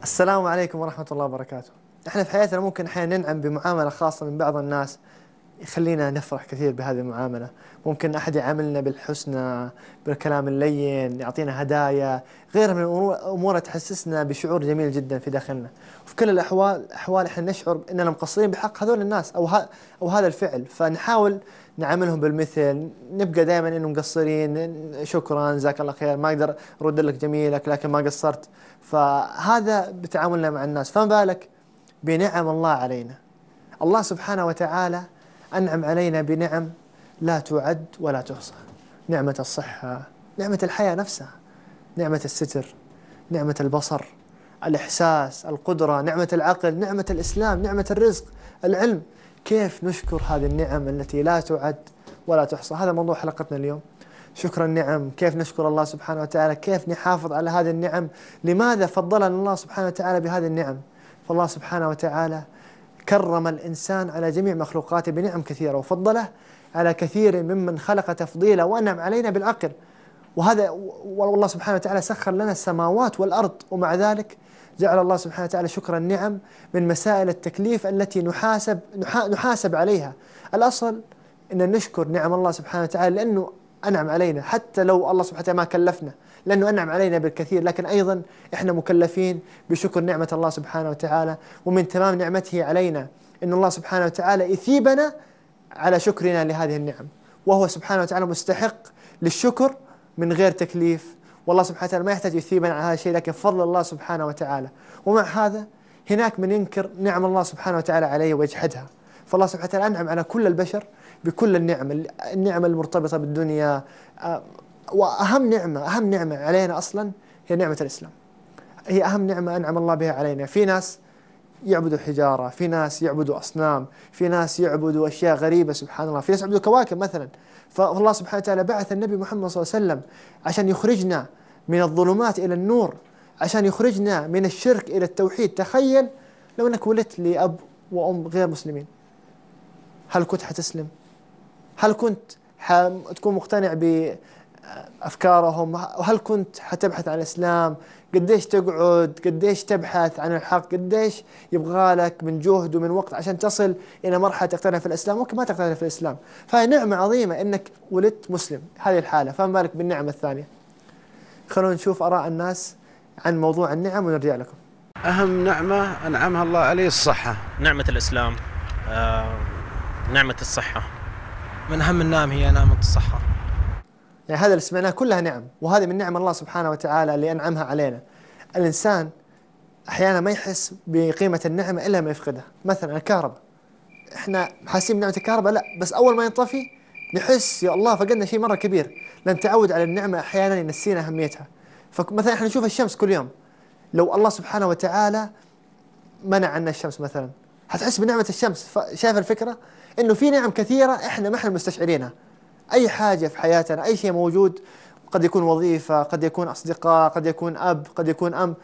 السلام عليكم ورحمة الله وبركاته. احنا في حياتنا ممكن احيانا ننعم بمعاملة خاصة من بعض الناس يخلينا نفرح كثير بهذه المعاملة. ممكن أحد يعاملنا بالحسنى، بالكلام اللين، يعطينا هدايا، غيرها من الأمور تحسسنا بشعور جميل جدا في داخلنا. وفي كل الأحوال احنا نشعر أننا مقصرين بحق هذول الناس أو هذا الفعل، فنحاول نعاملهم بالمثل، نبقى دائما انه مقصرين، شكرا جزاك الله خير، ما اقدر ارد لك جميلك لكن ما قصرت. فهذا بتعاملنا مع الناس، فما بالك بنعم الله علينا. الله سبحانه وتعالى أنعم علينا بنعم لا تعد ولا تحصى. نعمة الصحة، نعمة الحياة نفسها، نعمة الستر، نعمة البصر، الإحساس، القدرة، نعمة العقل، نعمة الإسلام، نعمة الرزق، العلم. كيف نشكر هذه النعم التي لا تعد ولا تحصى؟ هذا موضوع حلقتنا اليوم، شكر النعم. كيف نشكر الله سبحانه وتعالى؟ كيف نحافظ على هذه النعم؟ لماذا فضلنا الله سبحانه وتعالى بهذه النعم؟ فالله سبحانه وتعالى كرم الإنسان على جميع مخلوقاته بنعم كثيرة، وفضله على كثير ممن خلق تفضيلا، وأنعم علينا بالعقل. وهذا والله سبحانه وتعالى سخر لنا السماوات والأرض، ومع ذلك جعل الله سبحانه وتعالى شكر النعم من مسائل التكليف التي نحاسب عليها. الأصل أن نشكر نعم الله سبحانه وتعالى لأنه أنعم علينا، حتى لو الله سبحانه وتعالى ما كلفنا، لأنه أنعم علينا بالكثير، لكن أيضا إحنا مكلفين بشكر نعمة الله سبحانه وتعالى. ومن تمام نعمته علينا أن الله سبحانه وتعالى يثيبنا على شكرنا لهذه النعم، وهو سبحانه وتعالى مستحق للشكر من غير تكليف. والله سبحانه وتعالى ما يحتاج يثيبنا على هذا الشيء، لكن فضل الله سبحانه وتعالى. ومع هذا هناك من ينكر نعم الله سبحانه وتعالى عليه ويجحدها. فالله سبحانه وتعالى أنعم على كل البشر بكل النعم المرتبطة بالدنيا. وأهم نعمة علينا أصلا هي نعمة الإسلام، هي أهم نعمة أنعم الله بها علينا. في ناس يعبدوا حجارة، في ناس يعبدوا أصنام، في ناس يعبدوا أشياء غريبة سبحان الله، في ناس يعبدوا كواكب مثلا. فالله سبحانه وتعالى بعث النبي محمد صلى الله عليه وسلم عشان يخرجنا من الظلمات إلى النور، عشان يخرجنا من الشرك إلى التوحيد. تخيل لو أنك ولدت لأب وأم غير مسلمين، هل كنت حتسلم؟ هل كنت تكون مقتنع بأفكارهم؟ وهل كنت حتبحث عن الإسلام؟ قديش تقعد، قديش تبحث عن الحق، قديش يبغى لك من جهد ومن وقت عشان تصل إلى مرحلة تقتنع في الإسلام؟ ممكن ما تقتنع في الإسلام. فهي نعمة عظيمة إنك ولدت مسلم، هذه الحالة، فما بالك بالنعمة الثانية. خلونا نشوف آراء الناس عن موضوع النعم ونرجع لكم. أهم نعمة أنعمها الله عليه الصحة. نعمة الإسلام، نعمة الصحة. من أهم النعم هي نعمة الصحة. يعني هذا اللي سمعناه كلها نعم، وهذه من نعم الله سبحانه وتعالى اللي أنعمها علينا. الإنسان أحيانا ما يحس بقيمة النعمة إلا ما يفقدها. مثلا الكهرباء، إحنا حاسين بنعمة الكهرباء؟ لا، بس أول ما ينطفي نحس يا الله فقدنا شيء مرة كبير، لأن تعود على النعمة أحيانا ينسينا أهميتها. فمثلا إحنا نشوف الشمس كل يوم، لو الله سبحانه وتعالى منع عنا الشمس مثلا حتحس بنعمة الشمس. شايف الفكرة؟ إنه في نعم كثيرة إحنا ما إحنا مستشعرينها. أي حاجة في حياتنا، أي شيء موجود، قد يكون وظيفة، قد يكون أصدقاء، قد يكون أب، قد يكون أم،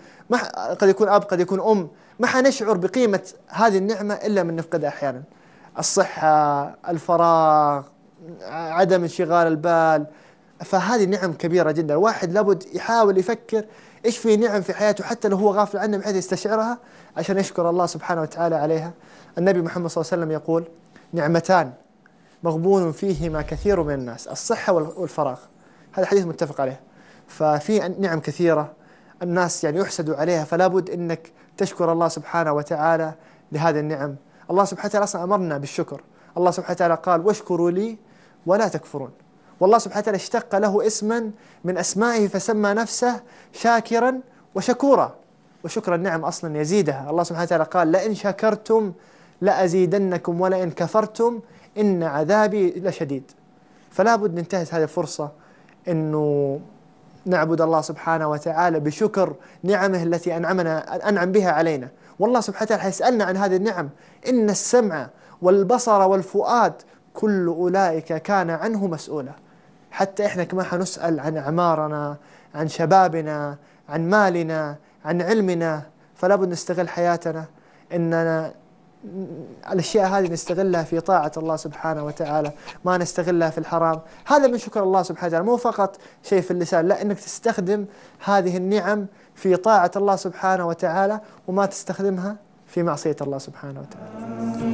قد يكون أم، ما حنشعر بقيمة هذه النعمة إلا من نفقدها أحيانا. الصحة، الفراغ، عدم انشغال البال. فهذه نعم كبيرة جدا. الواحد لابد يحاول يفكر إيش في نعم في حياته حتى لو هو غافل عنها، بحيث يستشعرها عشان يشكر الله سبحانه وتعالى عليها. النبي محمد صلى الله عليه وسلم يقول: نعمتان مغبون فيهما كثير من الناس، الصحة والفراغ. هذا حديث متفق عليه. ففي نعم كثيرة الناس يعني يحسدوا عليها، فلا بد أنك تشكر الله سبحانه وتعالى لهذه النعم. الله سبحانه وتعالى أصلا أمرنا بالشكر. الله سبحانه وتعالى قال: واشكروا لي ولا تكفرون. والله سبحانه وتعالى اشتق له اسما من أسمائه فسمى نفسه شاكرا وشكورا. وشكر النعم أصلا يزيدها. الله سبحانه وتعالى قال: لئن شكرتم لأزيدنكم ولئن كفرتم إن عذابي لشديد. فلا بد ننتهز هذه الفرصة أنه نعبد الله سبحانه وتعالى بشكر نعمه التي أنعم بها علينا. والله سبحانه وتعالى حيسألنا عن هذه النعم: إن السمع والبصر والفؤاد كل أولئك كان عنه مسؤولا. حتى إحنا كمان حنسأل عن أعمارنا، عن شبابنا، عن مالنا، عن علمنا. فلا بد نستغل حياتنا إننا الأشياء هذه نستغلها في طاعة الله سبحانه وتعالى، ما نستغلها في الحرام. هذا من شكر الله سبحانه وتعالى، مو فقط شيء في اللسان، لا، إنك تستخدم هذه النعم في طاعة الله سبحانه وتعالى، وما تستخدمها في معصية الله سبحانه وتعالى.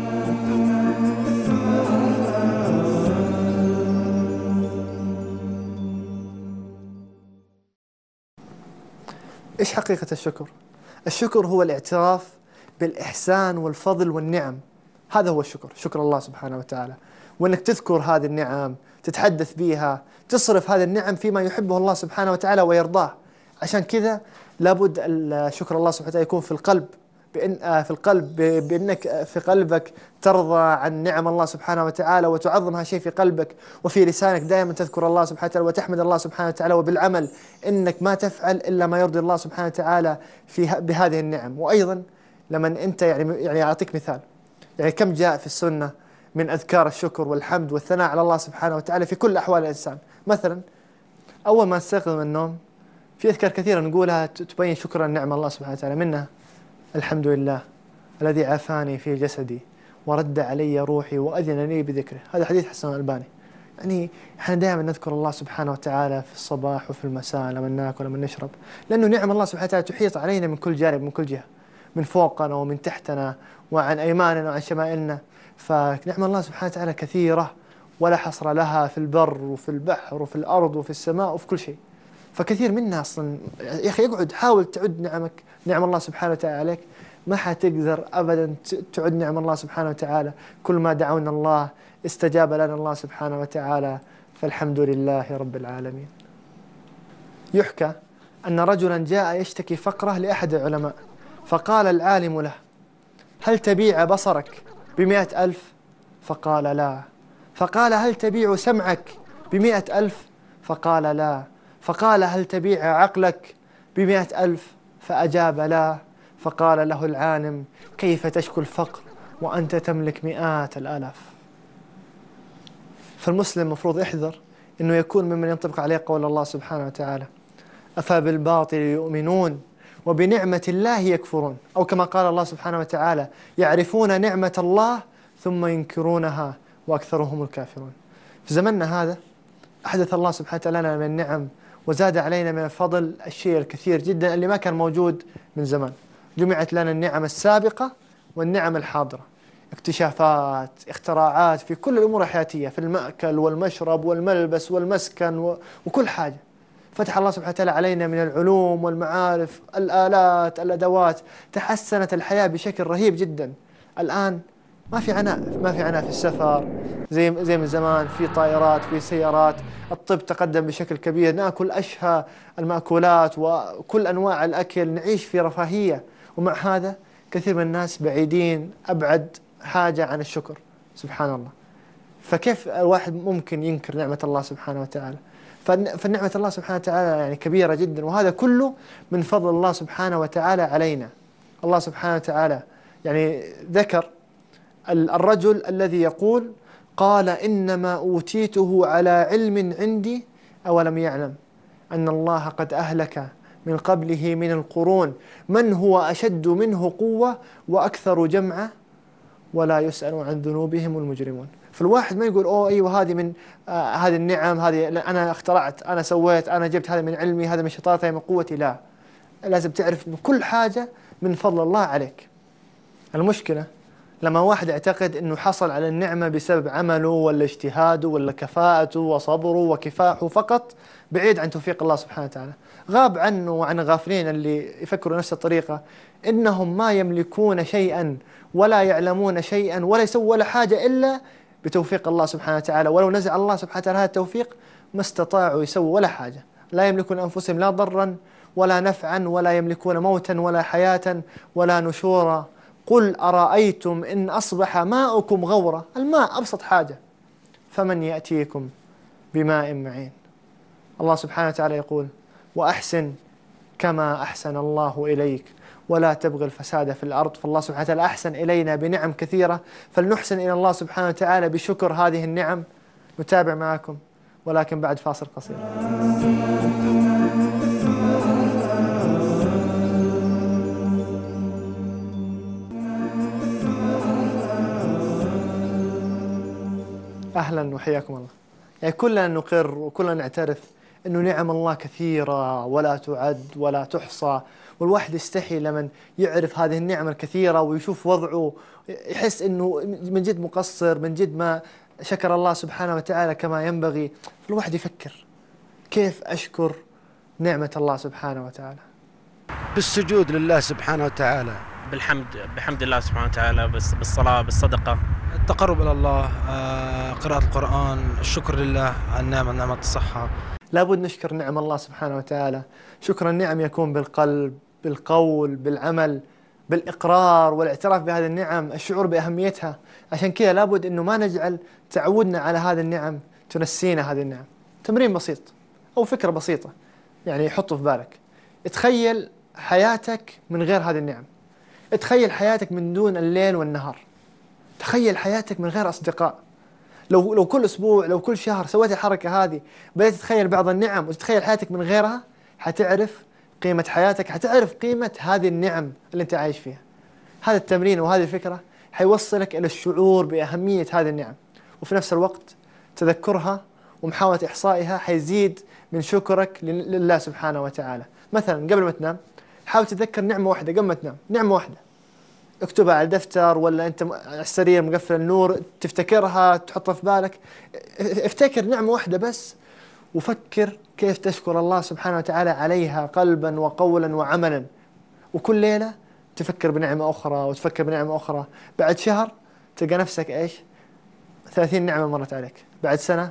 إيش حقيقة الشكر؟ الشكر هو الاعتراف بالإحسان والفضل والنعم. هذا هو الشكر، شكر الله سبحانه وتعالى، وأنك تذكر هذه النعم، تتحدث بها، تصرف هذه النعم فيما يحبه الله سبحانه وتعالى ويرضاه. عشان كذا لابد شكر الله سبحانه وتعالى يكون في القلب، بأنك في قلبك ترضى عن نعم الله سبحانه وتعالى وتعظم هذا الشيء في قلبك، وفي لسانك دائما تذكر الله سبحانه وتعالى وتحمد الله سبحانه وتعالى، وبالعمل إنك ما تفعل إلا ما يرضي الله سبحانه وتعالى بهذه النعم. وأيضا لما أنت يعني أعطيك مثال، يعني كم جاء في السنة من أذكار الشكر والحمد والثناء على الله سبحانه وتعالى في كل أحوال الإنسان. مثلا أول ما نستيقظ من النوم في أذكار كثيرة نقولها تبين شكرا نعم الله سبحانه وتعالى، منها الحمد لله الذي عافاني في جسدي ورد علي روحي وأذن لي بذكره. هذا حديث حسن الألباني. يعني احنا دائما نذكر الله سبحانه وتعالى في الصباح وفي المساء لما ناكل ولما نشرب، لأنه نعم الله سبحانه وتعالى تحيط علينا من كل جانب، من كل جهة، من فوقنا ومن تحتنا وعن أيماننا وعن شمائلنا. فنعم الله سبحانه وتعالى كثيرة ولا حصر لها، في البر وفي البحر وفي الأرض وفي السماء وفي كل شيء. فكثير منا أصلا يا أخي اقعد حاول تعد نعم الله سبحانه وتعالى عليك، ما حتقدر أبدا تعد نعم الله سبحانه وتعالى. كل ما دعونا الله استجاب لنا الله سبحانه وتعالى، فالحمد لله رب العالمين. يحكى أن رجلا جاء يشتكي فقره لأحد العلماء، فقال العالم له: هل تبيع بصرك ب100,000؟ فقال لا. فقال: هل تبيع سمعك ب100,000؟ فقال لا. فقال: هل تبيع عقلك ب100,000؟ فأجاب لا. فقال له العالم: كيف تشكو الفقر وأنت تملك مئات الآلاف؟ فالمسلم مفروض يحذر أنه يكون ممن ينطبق عليه قول الله سبحانه وتعالى: أفبالباطل يؤمنون وبنعمة الله يكفرون، أو كما قال الله سبحانه وتعالى: يعرفون نعمة الله ثم ينكرونها وأكثرهم الكافرون. في زمننا هذا أحدث الله سبحانه وتعالى لنا من النعم وزاد علينا من الفضل الشيء الكثير جدا اللي ما كان موجود من زمان. جمعت لنا النعم السابقة والنعم الحاضرة، اكتشافات، اختراعات في كل الأمور الحياتية، في المأكل والمشرب والملبس والمسكن وكل حاجة. فتح الله سبحانه وتعالى علينا من العلوم والمعارف، الآلات، الأدوات، تحسنت الحياة بشكل رهيب جدا. الآن ما في عناء في السفر زي من زمان، في طائرات، في سيارات، الطب تقدم بشكل كبير، نأكل أشهى المأكولات وكل أنواع الأكل، نعيش في رفاهية، ومع هذا كثير من الناس بعيدين أبعد حاجة عن الشكر. سبحان الله. فكيف الواحد ممكن ينكر نعمة الله سبحانه وتعالى؟ فنعمة الله سبحانه وتعالى يعني كبيرة جدا، وهذا كله من فضل الله سبحانه وتعالى علينا. الله سبحانه وتعالى يعني ذكر الرجل الذي يقول: قال إنما أوتيته على علم عندي أولم يعلم أن الله قد أهلك من قبله من القرون من هو أشد منه قوة وأكثر جمعا ولا يسأل عن ذنوبهم المجرمون. فالواحد ما يقول: أوه أيوة هذه من هذه النعم، هذه أنا اخترعت، أنا سويت، أنا جبت هذا من علمي، هذا من شطارتي، من قوتي. لا، لازم تعرف أن كل حاجة من فضل الله عليك. المشكلة لما واحد يعتقد أنه حصل على النعمة بسبب عمله ولا اجتهاده ولا كفاءته وصبره وكفاحه فقط، بعيد عن توفيق الله سبحانه وتعالى. غاب عنه وعن غافلين اللي يفكروا نفس الطريقة، إنهم ما يملكون شيئا ولا يعلمون شيئا ولا يسووا ولا حاجة إلا بتوفيق الله سبحانه وتعالى. ولو نزع الله سبحانه وتعالى هذا التوفيق ما استطاعوا يسووا ولا حاجة. لا يملكون أنفسهم لا ضرا ولا نفعا، ولا يملكون موتا ولا حياة ولا نشورا. قل أرأيتم إن أصبح ماؤكم غورا، الماء أبسط حاجة، فمن يأتيكم بماء معين. الله سبحانه وتعالى يقول: وأحسن كما أحسن الله إليك ولا تبغي الفساد في الأرض. فالله سبحانه وتعالى أحسن إلينا بنعم كثيرة، فلنحسن إلى الله سبحانه وتعالى بشكر هذه النعم. نتابع معكم ولكن بعد فاصل قصير. أهلا وحياكم الله. يعني كلنا نقر وكلنا نعترف أنه نعم الله كثيرة ولا تعد ولا تحصى، والواحد يستحي لمن يعرف هذه النعم الكثيرة ويشوف وضعه، يحس أنه من جد مقصر، من جد ما شكر الله سبحانه وتعالى كما ينبغي. الواحد يفكر كيف أشكر نعمة الله سبحانه وتعالى. بالسجود لله سبحانه وتعالى، بحمد الله سبحانه وتعالى، بالصلاة، بالصدقة، التقرب إلى الله، قراءة القرآن، الشكر لله على نعمة الصحة. لابد نشكر نعم الله سبحانه وتعالى. شكر النعم يكون بالقلب، بالقول، بالعمل، بالإقرار والاعتراف بهذه النعم، الشعور بأهميتها. عشان كذا لابد أنه ما نجعل تعودنا على هذه النعم تنسينا هذه النعم. تمرين بسيط أو فكرة بسيطة، يعني حطه في بالك. تخيل حياتك من غير هذه النعم. تخيل حياتك من دون الليل والنهار. تخيل حياتك من غير أصدقاء. لو كل أسبوع، لو كل شهر سويت الحركة هذه، بدأت تتخيل بعض النعم وتتخيل حياتك من غيرها، حتعرف قيمة حياتك، حتعرف قيمة هذه النعم اللي أنت عايش فيها. هذا التمرين وهذه الفكرة حيوصلك إلى الشعور بأهمية هذه النعم، وفي نفس الوقت تذكرها ومحاولة إحصائها حيزيد من شكرك لله سبحانه وتعالى. مثلا قبل ما تنام حاول تتذكر نعمة واحدة قبل ما تنام، نعمة واحدة اكتبها على دفتر، ولا أنت على السرير مقفل النور تفتكرها تحطها في بالك. افتكر نعمة واحدة بس، وفكر كيف تشكر الله سبحانه وتعالى عليها قلبا وقولا وعملا. وكل ليلة تفكر بنعمة أخرى وتفكر بنعمة أخرى. بعد شهر تلقى نفسك إيش؟ 30 نعمة مرت عليك. بعد سنة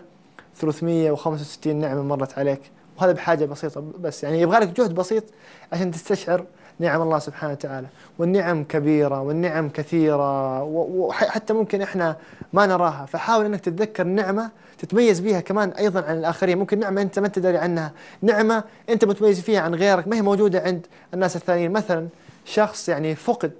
365 نعمة مرت عليك. وهذا بحاجة بسيطة بس، يعني يبغى لك جهد بسيط عشان تستشعر نعم الله سبحانه وتعالى. والنعم كبيرة والنعم كثيرة، وحتى ممكن إحنا ما نراها. فحاول أنك تتذكر نعمة تتميز بيها كمان أيضا عن الآخرين. ممكن نعمة أنت ما تدري عنها، نعمة أنت متميز فيها عن غيرك، ما هي موجودة عند الناس الثانيين. مثلا شخص يعني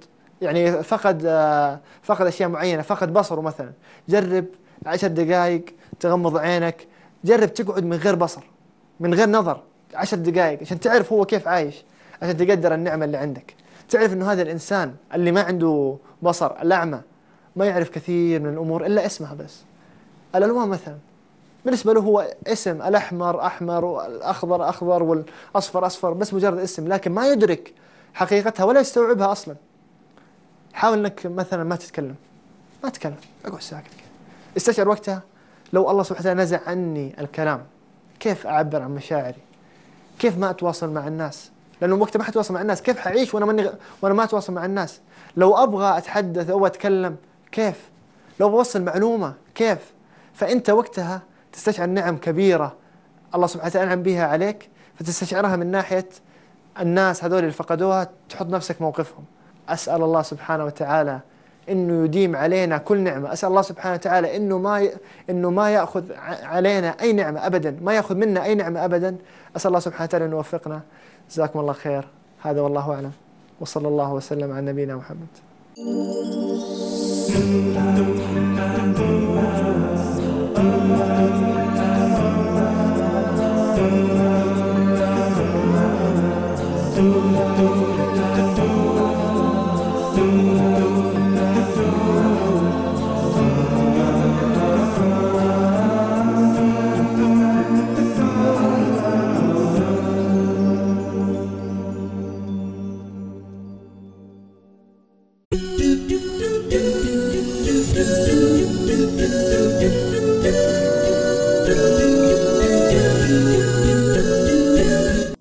فقد أشياء معينة، فقد بصره مثلا. جرب 10 دقائق تغمض عينك، جرب تقعد من غير بصر، من غير نظر 10 دقائق عشان تعرف هو كيف عايش، عشان تقدر النعمة اللي عندك. تعرف إنه هذا الإنسان اللي ما عنده بصر، الأعمى، ما يعرف كثير من الأمور إلا اسمها بس. الألوان مثلا بالنسبة له هو اسم، الأحمر أحمر والأخضر أخضر والأصفر أصفر، بس مجرد اسم، لكن ما يدرك حقيقتها ولا يستوعبها أصلا. حاول إنك مثلا ما تتكلم، اقعد ساكت، استشعر وقتها لو الله سبحانه وتعالى نزع عني الكلام، كيف أعبر عن مشاعري؟ كيف ما أتواصل مع الناس؟ لأنه وقتها ما حتواصل مع الناس. كيف حعيش وأنا ما أتواصل مع الناس؟ لو أبغى أتحدث أو أتكلم كيف؟ لو بوصل معلومة كيف؟ فأنت وقتها تستشعر نعم كبيرة الله سبحانه وتعالى أنعم بها عليك، فتستشعرها من ناحية الناس هذول اللي فقدوها، تحط نفسك موقفهم. أسأل الله سبحانه وتعالى إنه يديم علينا كل نعمة. أسأل الله سبحانه وتعالى إنه ما يأخذ علينا أي نعمة أبدا، ما يأخذ منا أي نعمة أبدا. أسأل الله سبحانه وتعالى إنه يوفقنا. جزاكم الله خير. هذا والله أعلم، وصلى الله وسلم على نبينا محمد. do do do do do do do do do